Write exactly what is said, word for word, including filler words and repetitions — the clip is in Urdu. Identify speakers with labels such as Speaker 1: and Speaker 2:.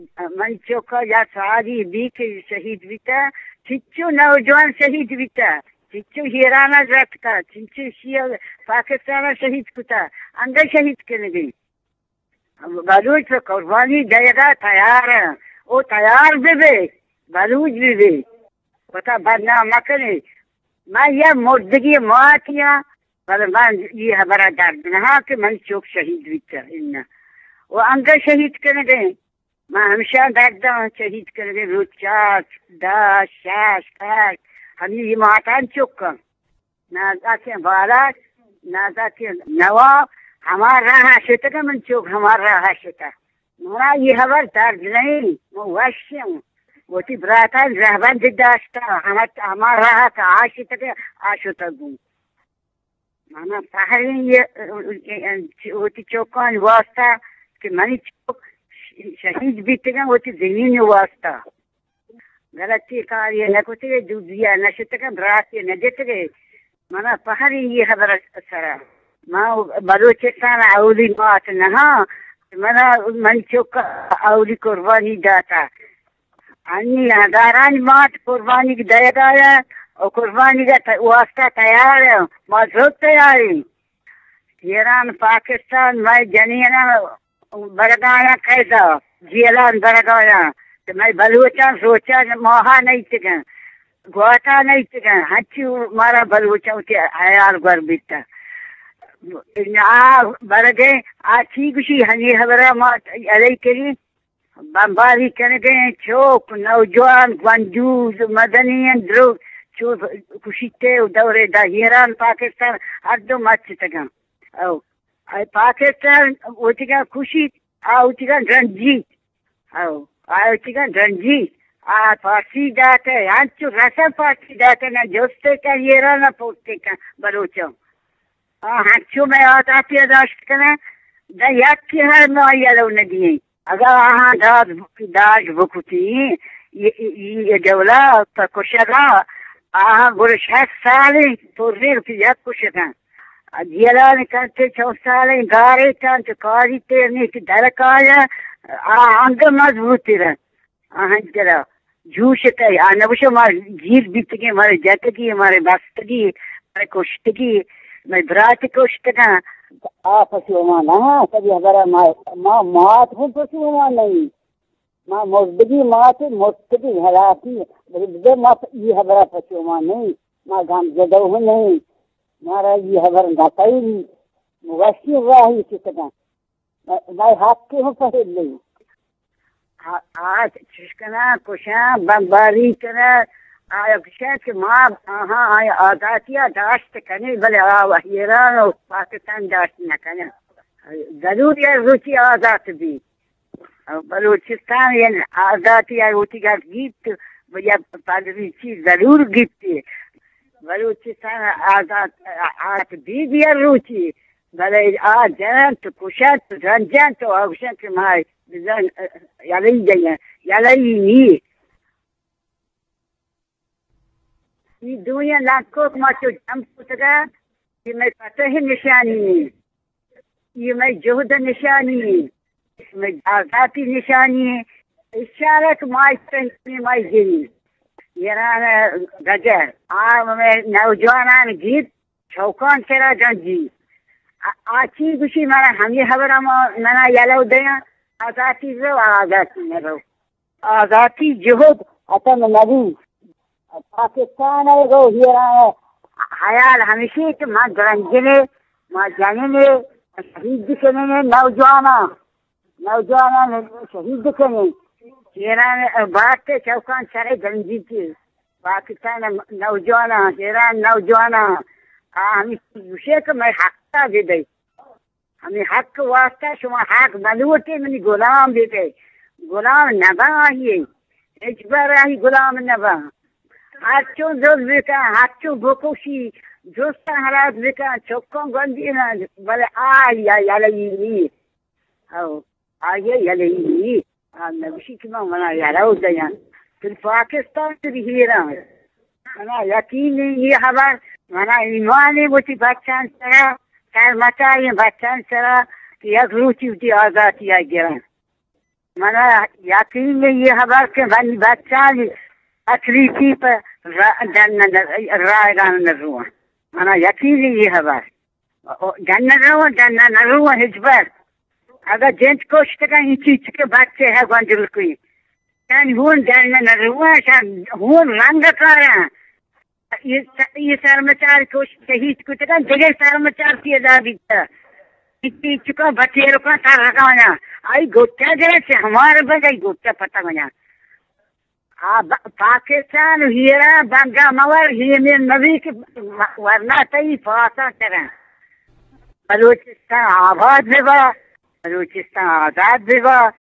Speaker 1: من چوکا یا ساری بی کے شہید بیتا چچو نوجوان شہید بیتا چچو ہیرانا رکھتا چچو شیعہ پاکستان شہید کتا انگر شہید کرنے گئی بلوچ پر قربانی دے گا تیار ہے وہ تیار بھی بے بلوچ بھی بے بتا بدنام مکنے میں یہ مردگی مواتیاں بل من یہ ہمارا درد نہا کہ من چوک شہید بیتا انہا وہ انگر شہید کرنے گئے میں ہمیشہ درد ہوں شہید کرنے گئے روچات داش شاش کاش ہم یہ ماتان چوکا نازا کے بالات نازا کے نواب ہمارا راہ شتا کا من چوک ہمارا راہ شتا منا یہ خبر درد نہیں میں وشی ہوں وہ تی براتا رہبند داشتا ہمارا راہ کا آشتا کا آشتا گوں مانا پہلے یہ وہ تی چوکان واسطہ کہ منی چوک شہید بیتے گا وہ تی زمین واسطہ غلطی کار یہ نہ کتے دوزیا نہ شتا کا براتی نہ دیتے گئے مانا پہلے یہ خبر سرا ما بلوچستان اولی مات نہا منا من چوک اولی قربانی داتا انی ہزاران مات قربانی کی دیا گایا اور قربانی کا واسطہ تیار ہے موجود تیار ہے ایران پاکستان میں جنینا برگایا قیدا جیلان برگایا تو میں بلوچان سوچا موہا نہیں تکن گوتا نہیں تکن ہچی مارا بلوچان کے عیال گر بیتا آ برگے آ ٹھیک سی ہنی خبرہ ما علی کری بمباری کرنے گئے چوک نوجوان گنجوز مدنین درو چو کشیتے دورے دا ایران پاکستان ہر دو مچ تگا او پاکستان ہوتی گا خوشی آتی گا رنجیت او آتی گا رنجیت آ پارسی داتے ہنچو رسا پارسی داتے نا جوستے کا ایران پوستے کا بلوچوں ہنچو میں آتی داشت کنا دا یکی ہر معیلو ندیئے اگر آہاں داد داج بکتی یہ جولا تا کشگا آہاں گرش ہے سالی تو ریر کی یک کشگا جیلان کنتے چو سالی گارے کنتے کاری تیرنی کی درک آیا آہاں انگر مضبوطی رہا آہاں جرا جوش کئی آنا بشو ہمارے جیر بیتگی ہمارے جتگی ہمارے بستگی ہمارے کشتگی میں برات کشتگا آ پسیومان ہاں کبھی ہمارا ماں مات ہوں پسیومان نہیں ماں مردگی مات مردگی حلاتی بلدے ماں یہ ہمارا پسیومان نہیں ماں گام زدہ ہوں نہیں مارا یہ ہمارا نتائی نہیں موشی راہی کتنا میں حق کے ہوں پہل نہیں آج چشکنا کشاں بمباری کنا آیا کشاں کہ ماں آہاں آیا آزادیہ داشت کنی بلے آوہ ایران و پاکستان داشت نکنی ضرور یہ روچی آزاد بھی بلوچستان یعنی آزادی روچی کا گیت یا پادری چیز ضرور گیتی بلوچستان آزاد آت بھی بھی روچی بلے آ جنن تو کشاں تو رنجن تو آگوشن کہ ماں بزن یلی جائیں یلی نی یہ دنیا لاکھوک مچو جم پتگا یہ میں فتح نشانی ہے یہ میں جہد نشانی ہے اس میں آزادی نشانی ہے اشارت مائی پہنچنی مائی گری ایران گجر آم میں نوجوانان گیت چوکان سرا گنجی آچی گوشی مانا ہمی خبر منا یلو دیا آزادی رو آزادی نرو آزادی جہد اتم نبی پاکستان ہے وہ ہیران حیال ہمیشہ کہ ماں گرنجنے ماں جاننے شہید دکھنے نوجوانا نوجوانا شہید دکھنے ایران بات کے چوکان سارے گنجی کی پاکستان نوجوانا ایران نوجوانا ہمیشہ کہ میں حق کا دے دے ہمیں حق واسطہ شما حق بلوٹے منی غلام دیتے غلام نبا آئیے اجبر آئی غلام نبا ہاتھوں زور بکا ہاتھوں بکوشی دوستا حرات بکا چوکوں گندی نا بلے آئی یلی نی او آئیے یلی نی نبشی کما منا یلو دیان پھر پاکستان سے بھی ہیران منا یقین یہ خبر منا ایمانی بوتی بچان سرا کار مچائی بچان سرا کہ یک روچی ہوتی آزادی آئی گران منا یقین میں یہ خبر کہ بنی بچہ اکریتی پر رائے گان نروان منا یقین ہے یہ خبر جنن روان جنن روان ہجبر اگر جنت کوشت کا یہ چیز کے بچے ہے گنجل کوئی یعنی ہون جنن روان شان ہون رنگ کارا یہ سرمچار کوشت شہید کو تکا جگہ سرمچار کی ازادی تھا اتنی چکا بچے رکا تھا رکانا آئی گوٹا گئے سے ہمارے بجائی گوٹا پتہ گیا پاکستان ہیرا بنگا مور ہی میں نبی کے ورنہ تئی فاسا کریں بلوچستان آباد بھی با بلوچستان آزاد بھی با